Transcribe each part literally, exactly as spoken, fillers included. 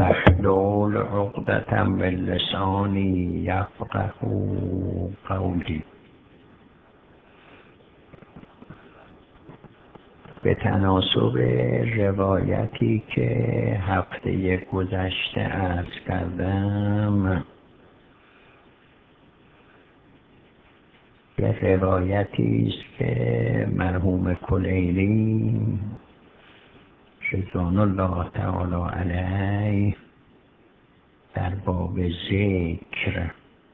واحلل عقدة من لسانی یفقه قولی. به تناسب روایتی که هفته گذشته عرض کردم، به روایتی است که مرحوم کلیلی رضوان الله تعالی علیه در باب ذکر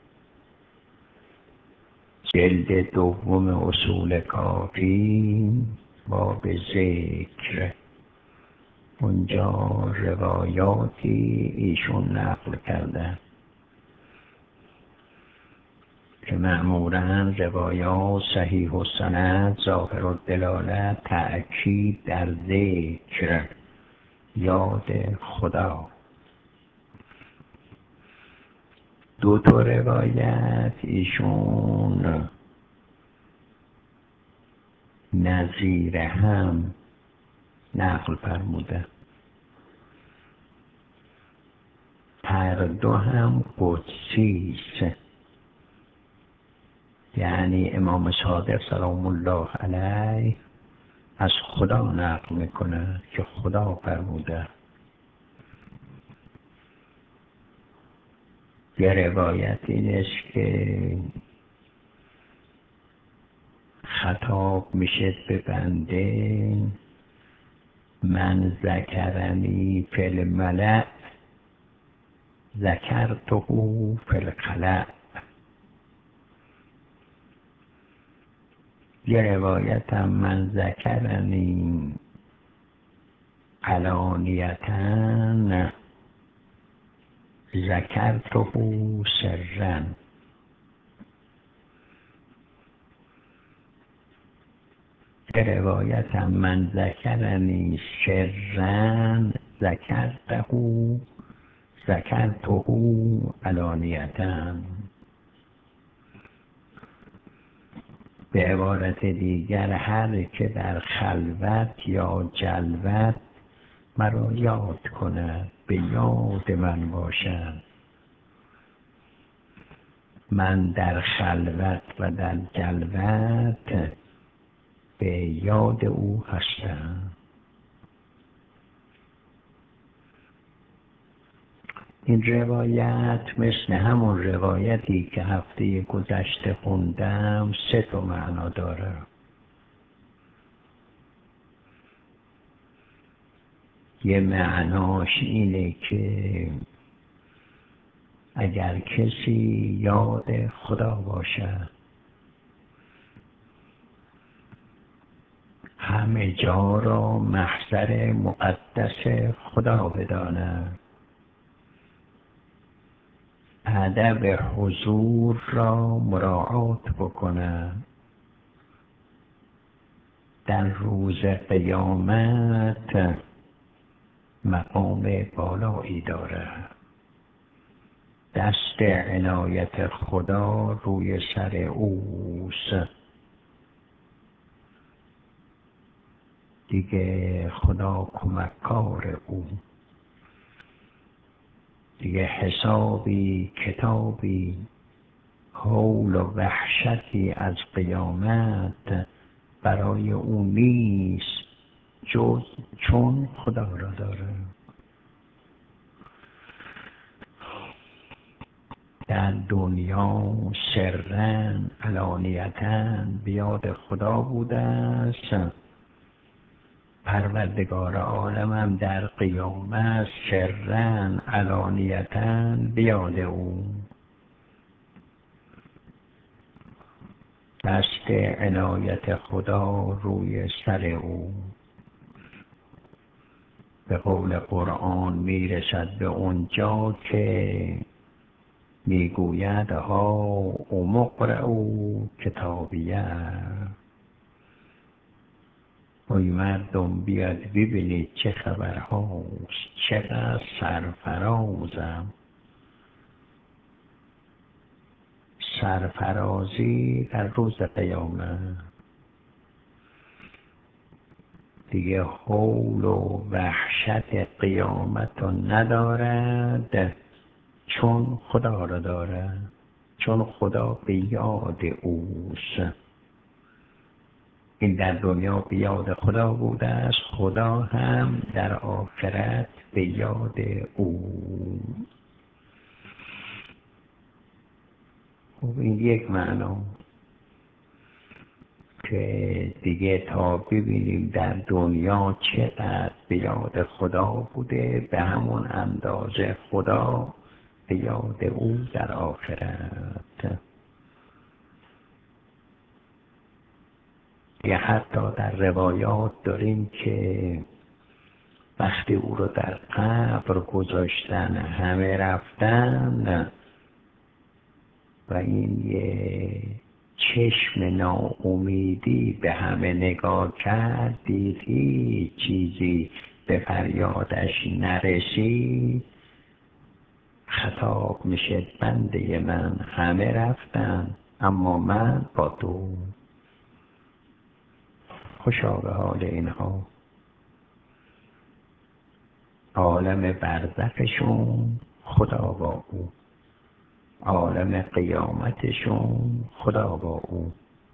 جلد دوم اصول کافی باب ذکر اونجا روایاتی ایشون نقل کرده که معمولاً روایات صحیح السند ظاهر الدلاله تأکید در ذکر یاد خدا. دو تا روایت ایشون نظیر هم نقل فرموده، هر دو هم قدسی است، یعنی امام صادق سلام الله علیه از خدا نقل میکنه که خدا فرموده. یه روایت این است که خطاب میشه به بنده: من ذکرنی فی الملأ ذکرته فی الخلأ. یه روایت هم من ذکرنی علانیتاً ذکرته سرًا. یه روایت هم من ذکرنی سرًا ذکرته ذکرته علانیتاً. به عبارت دیگر هر که در خلوت یا جلوت مرا یاد کند به یاد من باشد، من در خلوت و در جلوت به یاد او هستم. این روایت مثل همون روایتی که هفته گذشته خوندم سه تا معنا داره. یه معناش اینه که اگر کسی یاد خدا باشه همه جا را محضر مقدس خدا بدانه، ادب حضور را مراعات بکنه، در روز قیامت مقام بالایی داره، دست عنایت خدا روی سر اوست، دیگه خدا کمککار او، دیگه حسابی کتابی هول و وحشتی از قیامت برای او نیست جز چون خدا را داره. در دنیا سرًا علانیتاً بیاد خدا بوده است، پروردگار عالم هم در قیامت سرًا علانیتاً بیاد او، دست عنایت خدا روی سر او. به قول قرآن میرسد به اونجا که میگوید ها مقرؤ کتابیه، ای مردم بیاد ببینید چه خبرهاست، چقدر سرفرازم. سرفرازی در روز قیامت. دیگه هول و وحشت قیامت رو ندارد، چون خدا را دارد، چون خدا به یاد اوست. این در دنیا به یاد خدا بوده است، خدا هم در آخرت به یاد او. خب این یک معنا که دیگه تا ببینیم در دنیا چقدر به یاد خدا بوده، به همون اندازه خدا به یاد او در آخرت. یا حتی در روایات داریم که وقتی او رو در قبر گذاشتن همه رفتن و این یه چشم ناامیدی به همه نگاه کرد، دید هیچ چیزی به فریادش نرسید، خطاب میشه بنده من همه رفتن اما من با تو. خوشا به حال اینها. عالم برزخشون خدا با او، عالم قیامتشون خدا با او.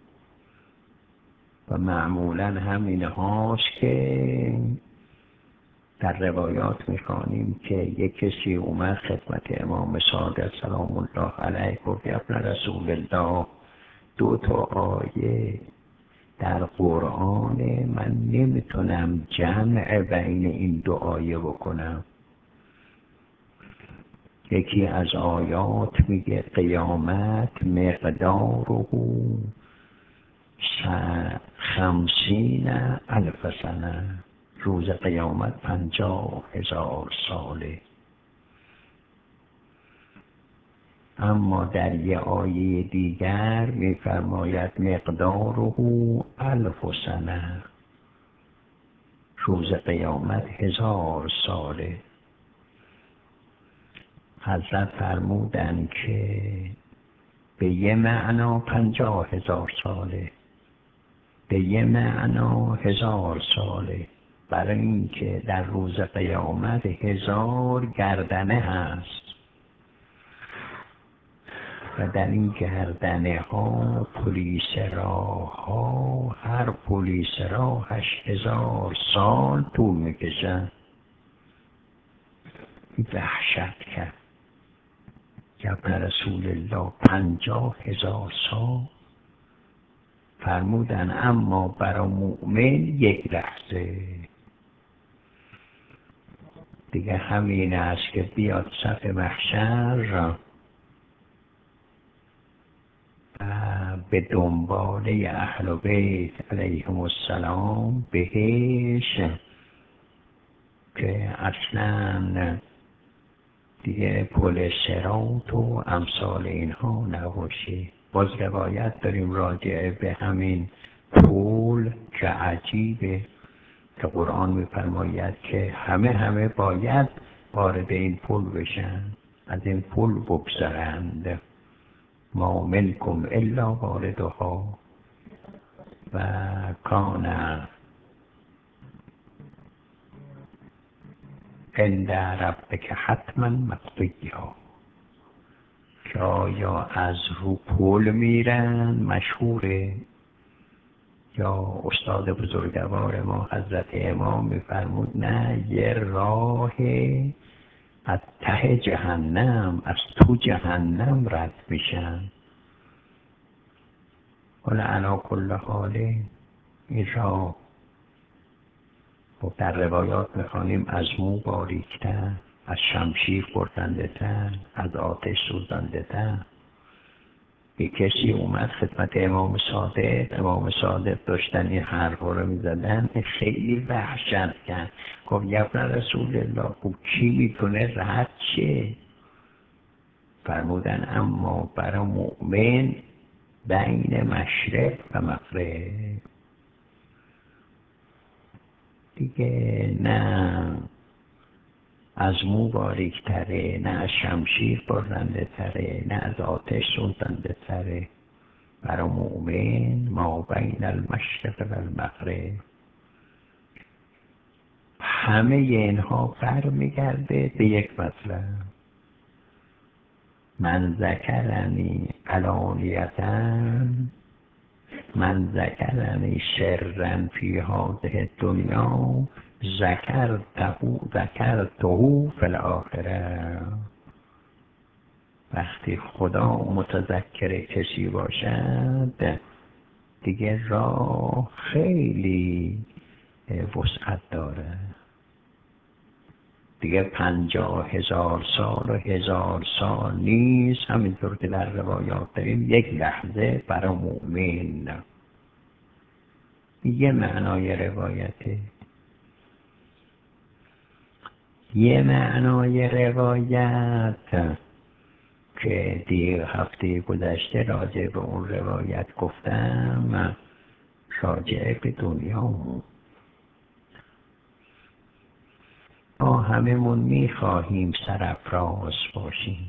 و معمولا همین هاست که در روایات میخوانیم که یک کسی اومد خدمت امام صادق سلام الله علیه گفت یا ابن رسول الله، دو تا آیه در قرآن من نمیتونم جمع بین این دو آیه بکنم. یکی از آیات میگه قیامت مقداره خمسین الف سنه، روز قیامت پنجاه هزار ساله. اما در یه آیه دیگر میفرماید مقداره الف سنه، روز قیامت هزار ساله. حضرت فرمودن که به یه معنا پنجاه هزار ساله، به یه معنا هزار ساله، برای اینکه در روز قیامت هزار گردنه هست و در این گردنه ها پلیس راه ها، هر پلیس راهش هزار سال طول میکشن. وحشت کرد یا ابن رسول الله پنجاه هزار سال. فرمودن اما برای مؤمن یک لحظه. دیگه همین است که بیاد صف محشر و به دنباله اهل بیت علیهم السلام بهش، که اصلا دیگه پل صراط و امثال اینها نباشه. باز روایت داریم راجع به همین پل که عجیبه که قرآن میفرماید که همه همه باید وارد این پل بشن، از این پل بگذرند. ما منکم الا واردها و کان عند ربک حتما مقضیا. که آیا از رو پل میرن مشهوره، یا استاد بزرگوار ما حضرت امام میفرمود نه، یه راه از ته جهنم، از تو جهنم رد میشن. ولی علا کل حاله این راه در روایات میخوانیم از مو باریکتر، از شمشیر بردنده تر، از آتش سوزنده تر. یک کسی اومد خدمت امام صادق، امام صادق داشتن این حرفا رو میزدن، خیلی وحشت کرد. گفت یا ابن رسول الله، خب کی میتونه رد شه؟ فرمودن اما برای مؤمن بین مشرق و مغرب دیگه نه از مو باریک تره، نه از شمشیر برنده تره، نه از آتش سوزنده تره. برای مؤمن ما بین المشرق و المغرب. همه اینها برمیگرده به یک مطلب: من ذکرنی علانیتن، من ذکرنی سرا فی هذه الدنیا ذکرته ذکرته فی الاخره. وقتی خدا متذکر کسی باشد دیگه راه خیلی وسعت داره، دیگه پنجاه هزار سال و هزار سال نیست، همینطور که در روایات داریم یک لحظه برای مؤمن. یه معنای روایته. یه معنای روایت که دیگه هفته گذشته راجع به اون روایت گفتم، راجع به دنیا. ما هممون میخواهیم سرافراز باشیم،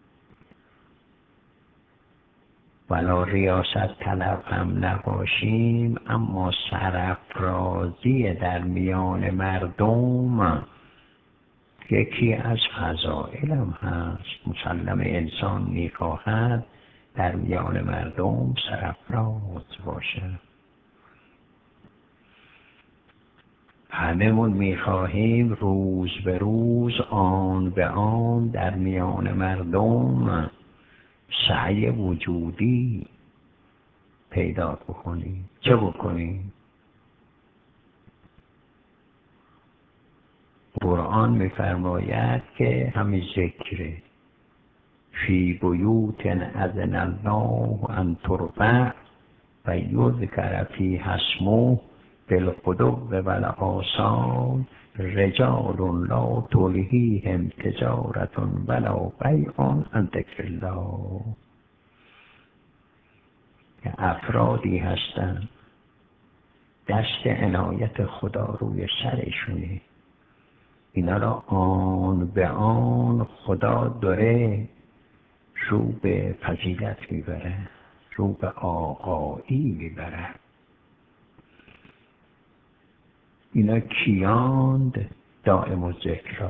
ولا ریاست طلب هم نباشیم، اما سرافرازی در میان مردم یکی از فضائل هم هست. مسلم انسان میخواهد در میان مردم سرافراز باشد. هممون میخواهیم روز به روز، آن به آن در میان مردم سعی وجودی پیدا بکنیم. چه بکنیم؟ قرآن میفرماید که همین ذکره: فی بیوت اذن الله ان ترفع و یذکر فیها اسمه بالغدو والآصال رجال لا تلهیهم تجارة ولا بیع عن ذکر الله. که افرادی هستند دست عنایت خدا روی سرشونه، اینا را آن به آن خدا داره رو به فضیلت میبره، رو به آقایی میبره. اینا کیاند؟ دائم الذکر،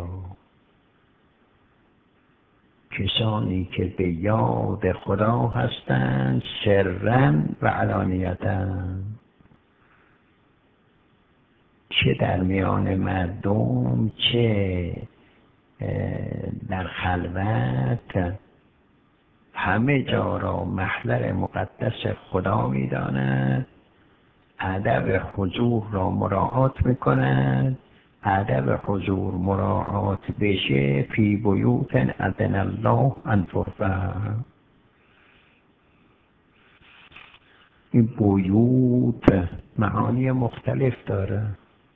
کسانی که به یاد خدا هستند سرا و علانیتا، چه در میان مردم چه در خلوت، همه جا را محضر مقدس خدا می‌دانند، ادب حضور را مراعات می‌کنند. ادب حضور مراعات بشه فی بیوت اذن الله ان ترفع. این بیوت معانی مختلف داره.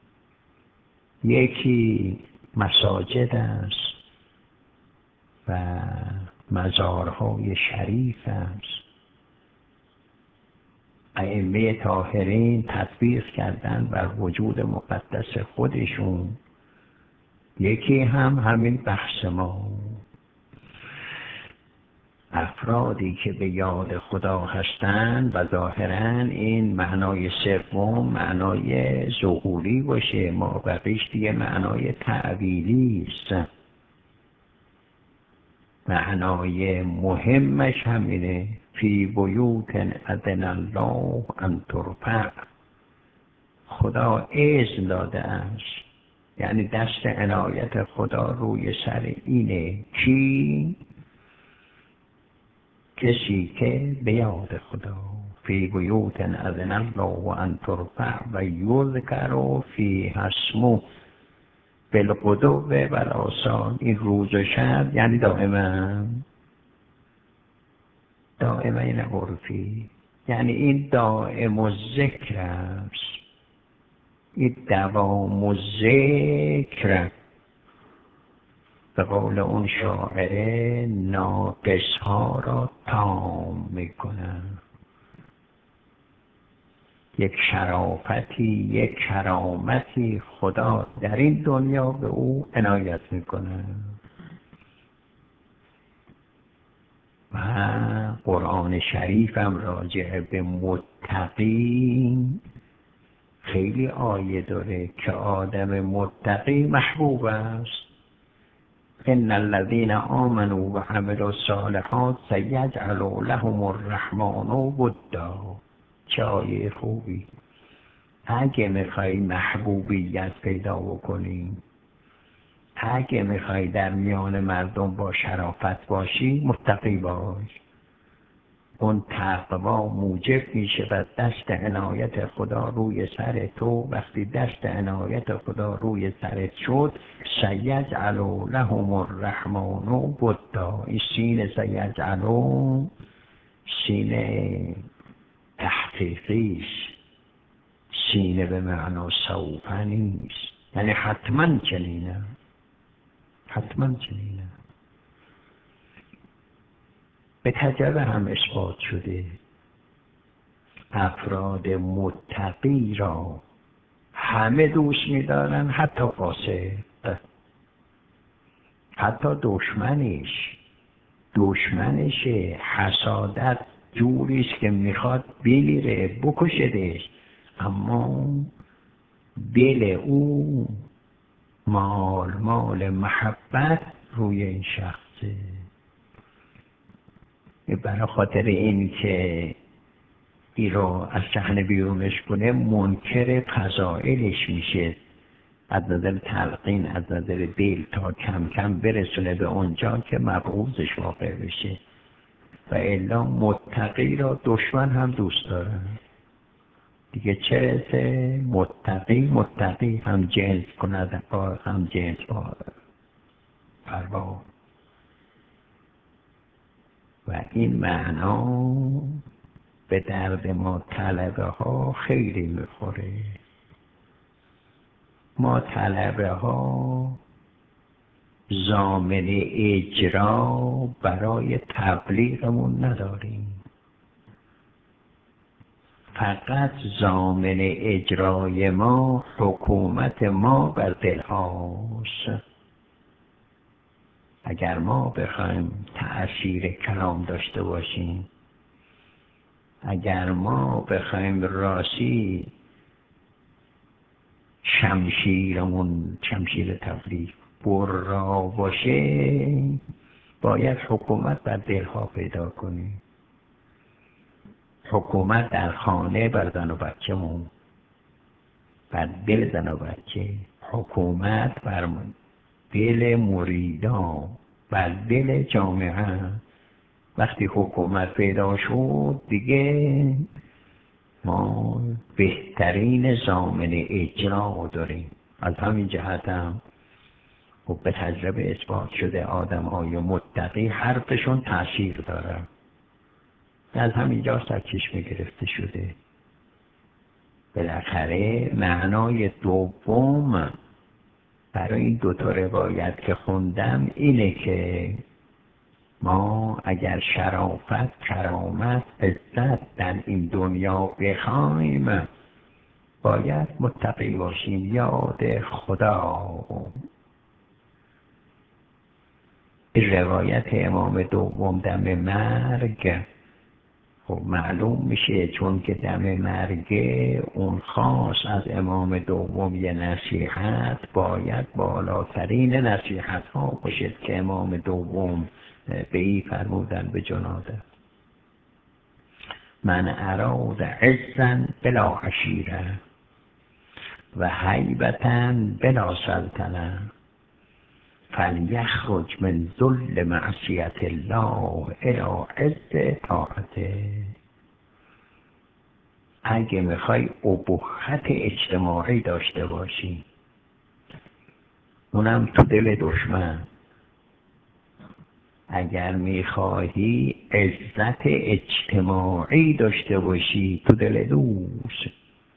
یکی مساجد است و مزارهای شریف است. ائمه طاهرین تطبیق کردن بر وجود مقدس خودشون. یکی هم همین بحث ما، افرادی که به یاد خدا هستند و ظاهراً این معنای سوم معنای ظهوری باشه، ما بقیش دیگه معنای تعبیری است. معنای مهمش همینه: فی بیوت اذن الله ان ترفع. خدا اذن داده است، یعنی دست عنایت خدا روی سر اینه. کی؟ کسی که به یاد خدا. فی بیوت اذن الله ان ترفع و یذکر فیها اسمه بالغدو والآصال. این روز و شب یعنی دائما، دائما این عرفی، یعنی این دائم الذکر است، این دوام الذکر. به قول اون شاعره ناقص ها را تام میکنه. یک شرافتی، یک کرامتی خدا در این دنیا به او عنایت میکنه. و قرآن شریف هم راجع به متقین خیلی آیه داره که آدم متقی محبوب است. ان الذين آمنوا وعملوا الصالحات سيجعل لهم الرحمن ودا. چه آیه خوبی. اگه میخوای محبوبیت پیدا بکنی، اگه میخوای در میان مردم با شرافت باشی، متقی باش. اون تقوا موجب میشه و دست عنایت خدا روی سر تو. وقتی دست عنایت خدا روی سرت شد، سیجعل لهم الرحمن ودا. این سین سیجعل سین تحقیقیش، سینه به معنا سوف نیست، یعنی حتما چنینه، حتما چنینه. به تجربه هم اثبات شده افراد متقی را همه دوست می‌دارن، حتی فاسق، حتی دشمنش. دشمنش حسادت جوریست که میخواد بمیره بکشدش، اما دل او مال مال محبت روی این شخصه. برای خاطر این که این رو از صحنه بیرونش کنه، منکر فضائلش میشه، از نظر تلقین، از نظر دل، تا کم کم برسونه به اونجا که مبغوضش واقع بشه. و الا متقی را دشمن هم دوست داره دیگه. چه رسه متقی متقی هم جنس کند با هم جنس با پروا. و این معنا به درد ما طلبه ها خیلی میخوره. ما طلبه ها ضامن اجرا برای تبلیغمون نداریم، فقط ضامن اجرای ما حکومت ما بر دل هاست. اگر ما بخوایم تأثیر کلام داشته باشیم، اگر ما بخوایم راستی شمشیرمون، شمشیر تبلیغ برا باشه، باید حکومت بر دلها پیدا کنیم. حکومت در خانه بر زن و بچه‌مون، بر دل زن و بچه. حکومت بر دل مریدان، بر دل جامعه. وقتی حکومت پیدا شد دیگه ما بهترین ضامن اجرا داریم. از همین جهت هم خب به تجربه اثبات شده آدم های متقی حرفشون تأثیر داره. از همینجا سرچشمه گرفته شده. بالاخره معنای دوم برای این دوتا روایت که خوندم اینه که ما اگر شرافت، کرامت، عزت در این دنیا بخوایم، باید متقی باشیم، یاد خدا. این روایت امام دوم دم مرگ خب معلوم میشه، چون که دم مرگ اون خاص از امام دوم یه نصیحت باید بالاترین نصیحت ها باشد که امام دوم به ای فرمودن به جنازه: من اراد عزا بلا عشیره و هیبتا بلا سلطنه فلیخرج من ذل معصیت الله الی عز طاعته. اگه میخوای ابهت اجتماعی داشته باشی، اونم تو دل دشمن، اگر میخواهی عزت اجتماعی داشته باشی تو دل دوست،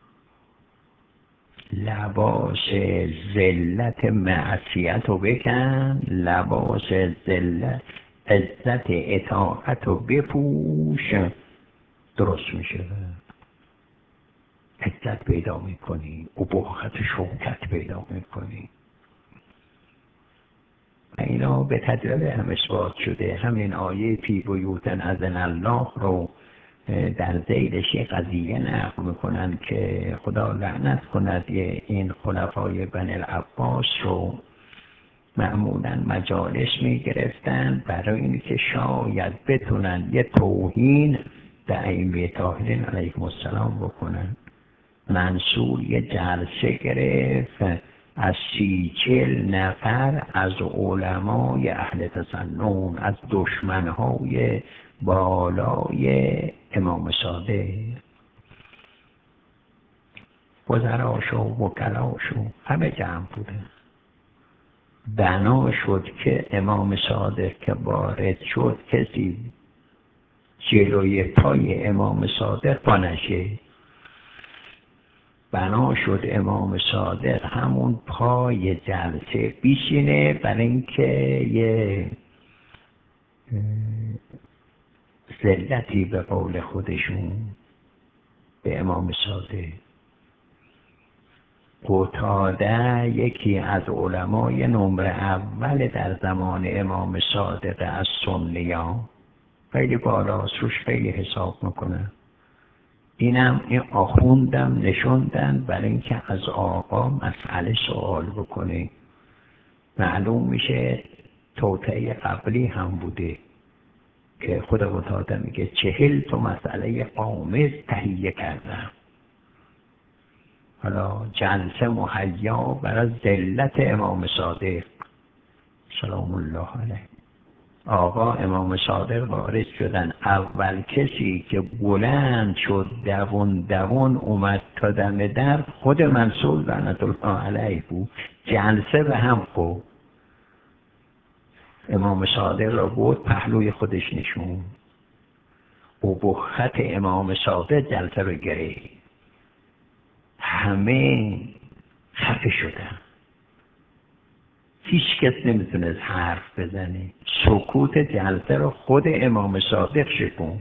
لباس ذلت معصیت رو بکن، لباس ذلت عزت اطاعت رو بپوش، درست میشه. عزت پیدا میکنی، ابهت شوکت پیدا میکنی. اینا به تجربه هم اثبات شده. همین آیه فی بیوتن اذن الله رو در ذیلش یه قضیه نقل میکنن که خدا لعنت کند این خلفای بنی العباس رو معمولا مجالس میگرفتن برای اینکه شاید بتونن یه توهین به ائمه طاهرین علیهم السلام بکنن. منصور یه جلسه گرفت از سی چل نفر از علمای اهل تسنن، از دشمنهای بالای امام صادق، وزراش و وکلاش و همه جمع بودن. بنا شد که امام صادق که وارد شد کسی جلوی پای امام صادق پا نشه. بنا شد امام صادق همون پای جلسه بیشینه برای اینکه یه ذلتی به قول خودشون به امام صادق. قتاده یکی از علمای نمره اول در زمان امام صادق از سنیان، خیلی بالاست، روش خیلی حساب میکنه. اینم این آخوندم نشوندن برای اینکه از آقا مسئله سوال بکنه. معلوم میشه توطئه قبلی هم بوده که خود قتاده میگه چهل تا مسئله آمز تهیه کردم. حالا جلسه مهیا برای ذلت امام صادق سلام الله علیه. آقا امام صادق وارد شدن. اول کسی که بلند شد دوون دوون اومد تا دم در خود منصور لعنت الله علیه بود. جلسه به هم خورد. امام صادق را بود پهلوی خودش نشون. ابهت امام صادق جلسه رو گرفت. همه خفه شدن. هیچ کس نمیتونست حرف بزنه. سکوت جلسه رو خود امام صادق شکن.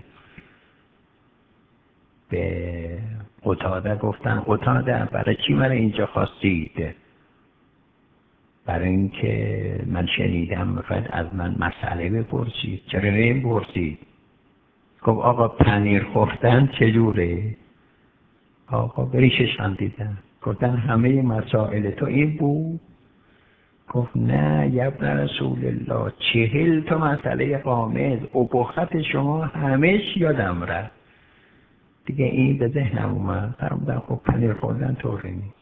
به قتاده گفتن قتاده برای چی من اینجا خواستید؟ برای اینکه من شنیدم میخواید از من مسئله بپرسید. چرا نمیپرسید؟ گفت آقا پنیر خوردن چجوره؟ آقا بریشش خندیدن. گفتن همه مسائل تو این بود؟ گفت نه یبن رسول الله، چهل تا مسئله قامز ابهت شما همش یادم رفت دیگه. این به ذهنم اومد. فرمودن خب پنیر خوردن طوری نیست.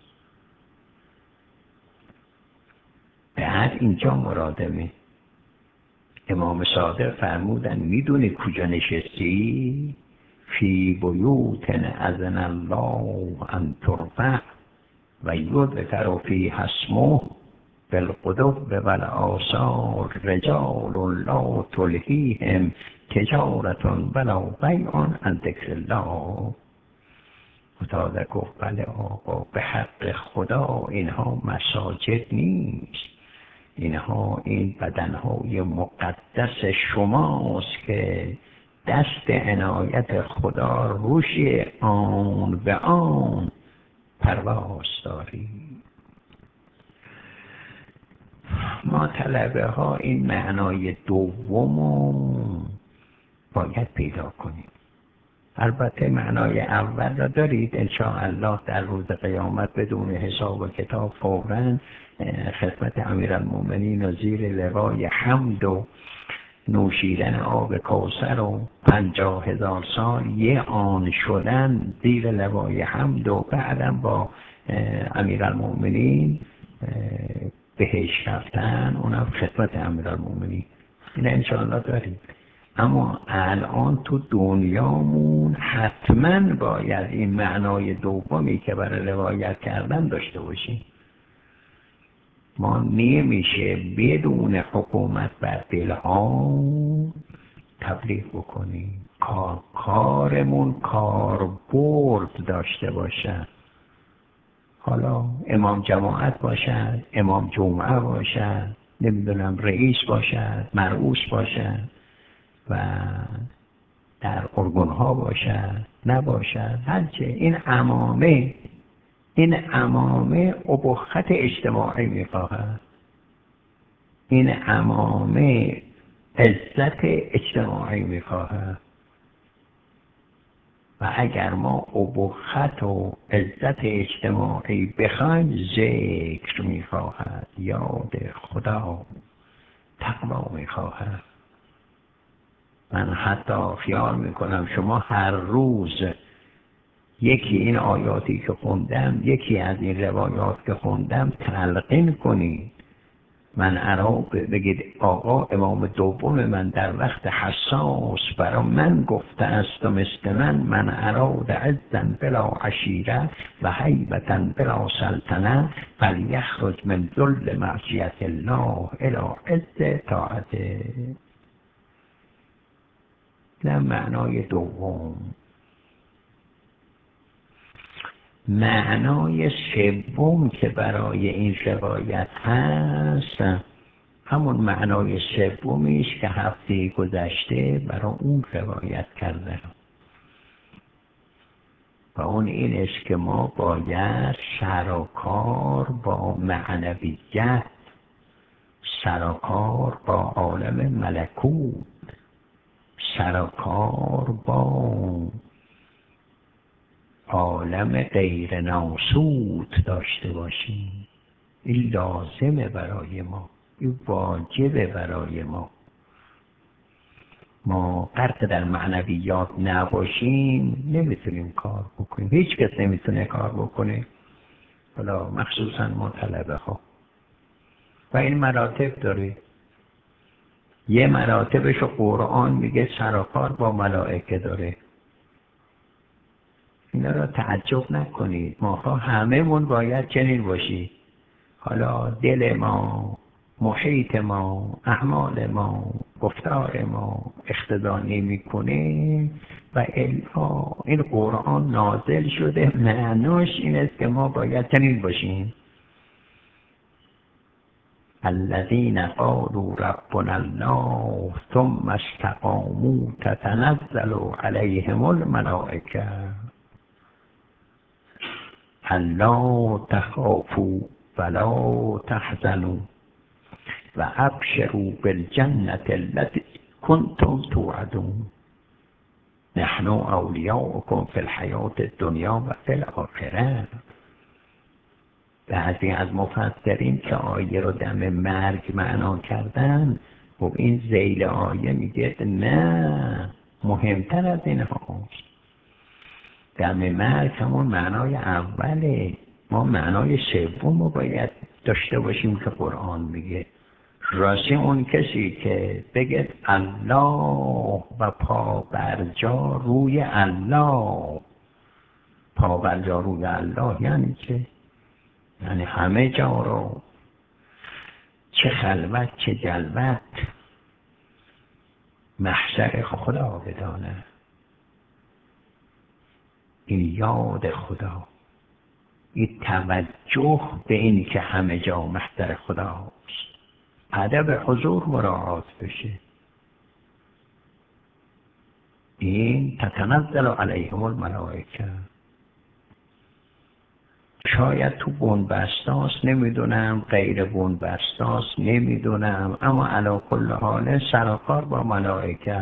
بعد اینجا مرادمه. امام صادق فرمودن میدونی کجا نشستی؟ فی بیوت اذن الله ان ترفع و یذکر فیها اسمه بالغدو والآصال رجال لا تلهیهم تجارة ولا بیع عن ذکر الله. قتاده گفت بله آقا، به حق خدا اینها مساجد نیست، اینها این بدنهای مقدس شماست که دست عنایت خدا روش آن به آن پرواز داری. ما طلبه ها این معنای دومو باید پیدا کنیم. البته معنای اول را دارید انشاءالله در روز قیامت بدون حساب و کتاب فوراً خدمت امیرالمومنین و زیر لوای حمد و نوشیدن آب کوثر و پنجاه هزار سال یه آن شدن زیر لوای حمد و بعدم با امیرالمومنین بهش رفتن، اونم خدمت امیرالمومنین. این انشاءالله داریم. اما الان تو دنیامون حتما باید این معنای دومی که برای روایت کردن داشته باشیم. ما نمیشه بدون حکومت بر دلها تبلیغ بکنیم. کار کارمون کار برد داشته باشد. حالا امام جماعت باشد، امام جمعه باشد، نمیدونم رئیس باشد، مرئوس باشد و در ارگان‌ها باشد نباشد، هرچه این عمامه این عمامه ابهت اجتماعی میخواهد. این عمامه عزت اجتماعی میخواهد. و اگر ما ابهت و عزت اجتماعی بخوایم، ذکر میخواهد، یاد خدا، تقوا میخواهد. من حتی خیال میکنم شما هر روز یکی این آیاتی که خوندم، یکی از این روایات که خوندم تلقین کنید. من ارا بگید آقا امام دوم من در وقت حساس برا من گفته است و مثل من من اراد عزن بلا عشیره و هیبتا بلا سلطنه فلیخرج من ذل معصیت الله الی عز طاعته. نه معنای دوم. معنای سوم که برای این روایت هست همون معنای سومی است که هفته گذشته برای اون روایت کردم و اون این است که ما باید سرکار با معنویت، سرکار با عالم ملکوت، سرکار با عالم غیر ناسوت داشته باشیم. این لازمه برای ما، این واجبه برای ما. ما غرق در معنویات نباشیم نمیتونیم کار بکنیم. هیچ کس نمیتونه کار بکنه، حالا مخصوصا ما طلبه ها. و این مراتب داره. یه مراتبش قرآن میگه سرکار با ملائکه داره. اینا را تعجب نکنید. ما همه من باید چنین باشی. حالا دل ما، محیط ما، اعمال ما، گفتار ما اقتدا نمی‌کنه و الا این قرآن نازل شده معناش این است که ما باید چنین باشیم. الذين قالوا ربنا الله ثم استقاموا تتنزل عليهم الملائكة الا تخافوا ولا تحزنوا و ابشروا بالجنة التي كنتم توعدون نحن اولیاؤکم فی الحیاة الدنیا و فی الاخره. بعضی از مفسرین که آیه رو دم مرگ معنا کردن و این ذیل آیه میگه نه، مهمتر از این هاست. دم مرگ همون معنای اوله. ما معنای سوم رو باید داشته باشیم که قرآن میگه. راستی اون کسی که بگه الله و پا برجا روی الله، پا برجا روی الله یعنی چه؟ یعنی همه جا رو، چه خلوت چه جلوت، محشر خدا بدانه. این یاد خدا، این توجه به این که همه جا محضر خداست، ادب حضور مراعات بشه. این تتنزل علیهم الملائکه. شاید تو بنبستاس، نمیدونم غیر بنبستاس نمیدونم، اما علی کل حال سرکار با ملائکه.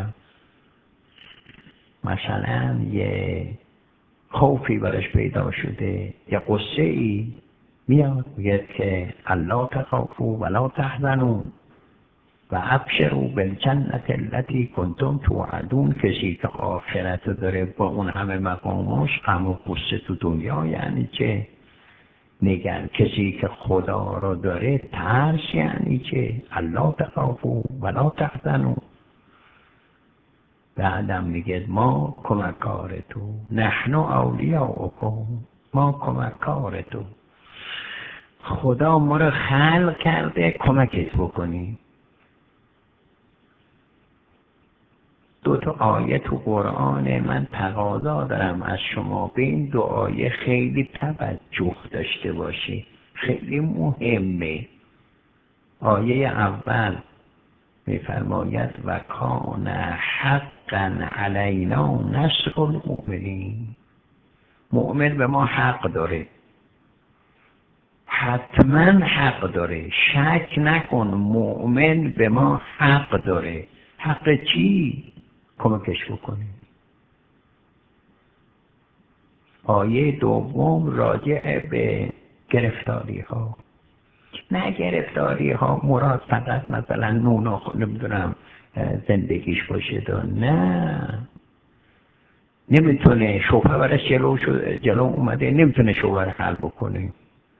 مثلا یه خوفی برش پیدا شده، یه قصه ای میاد میگه که الله تخافوا ولا تحزنوا و ابشروا بالجنة التي کنتم توعدون. کسی که آخرت داره با اون همه مقامش، غم و غصه تو دنیا یعنی چه؟ نگر کسی که خدا رو داره ترس یعنی چه؟ الله تخافوا ولا تحزنوا. بعدم میگه ما کمکار تو، نحن اولیاؤکم، ما کمکار تو. خدا ما رو خلق کرده کمکت بکنیم. دو تا آیه تو قرآن من تقاضا دارم از شما به این دو آیه خیلی توجه داشته باشی، خیلی مهمه. آیه اول میفرماید و کان حقا علینا نصر المؤمنین. مؤمن به ما حق داره، حتما حق داره، شک نکن. مؤمن به ما حق داره. حق چی؟ کمکش بکنیم. آیه دوم راجع به گرفتاری ها. نه گرفتاری ها مراد فقط مثلا نون و نمیدونم زندگیش باشه دا. نه، نمیتونه شبهه برش جلو, جلو اومده، نمیتونه شبهه رو حل بکنه.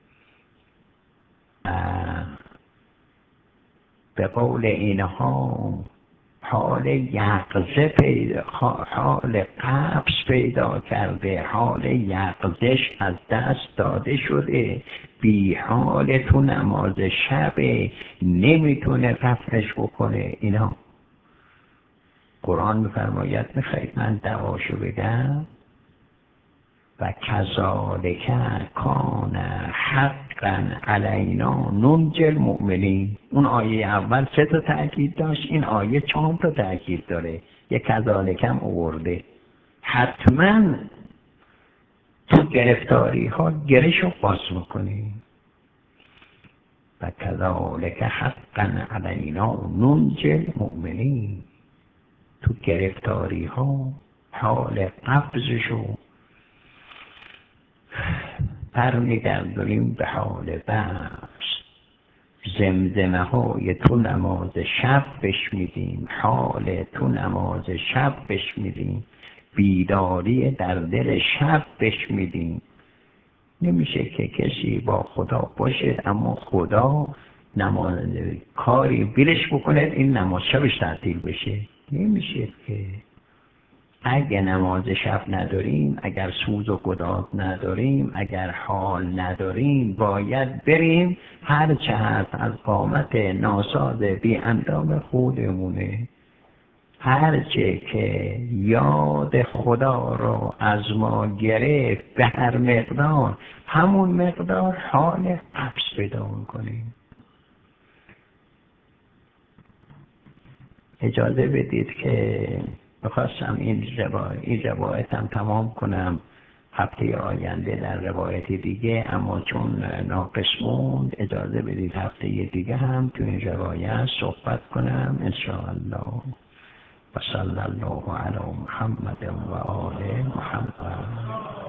به قول اینها حال یقظه پیدا، حال قبض پیدا کرده، حال یقظش از دست داده شده، بی حال تو نماز شب نمیتونه رفعش بکنه. اینا قرآن میفرماید، میخواید من دواشو بگم؟ و کذالک کان حقا علینا ننجی المؤمنین. اون آیه اول سه تا تأکید داشت، این آیه چهار تا تأکید داره، یک کذالک هم آورده. حتما تو گرفتاری ها گرشو باز میکنی. و کذالک حقا علینا ننجی المؤمنین. تو گرفتاری ها حال قبضشو برمیگردونیم به حال بحث. زمزمه های تو نماز شب بشمیدیم، حال تو نماز شب بشمیدیم، بیداری در دل شب بشمیدیم. نمیشه که کسی با خدا باشه اما خدا نماز کاری بیلش بکنه این نماز شبش تعطیل بشه. نمیشه که. اگه نماز شب نداریم، اگر سوز و گداز نداریم، اگر حال نداریم، باید بریم هر چه هست از قامت ناساز بی اندام خودمونه، هر چه که یاد خدا رو از ما گرفت به هر مقدار، همون مقدار حال قبض پیدا کنیم. اجازه بدید که بخواستم این روایت این روایتم تمام کنم هفته آینده در روایت دیگه، اما چون ناقص موند اجازه بدید هفته دیگه هم تو این روایت صحبت کنم انشاءالله. و صلی الله علی محمد و آل محمد.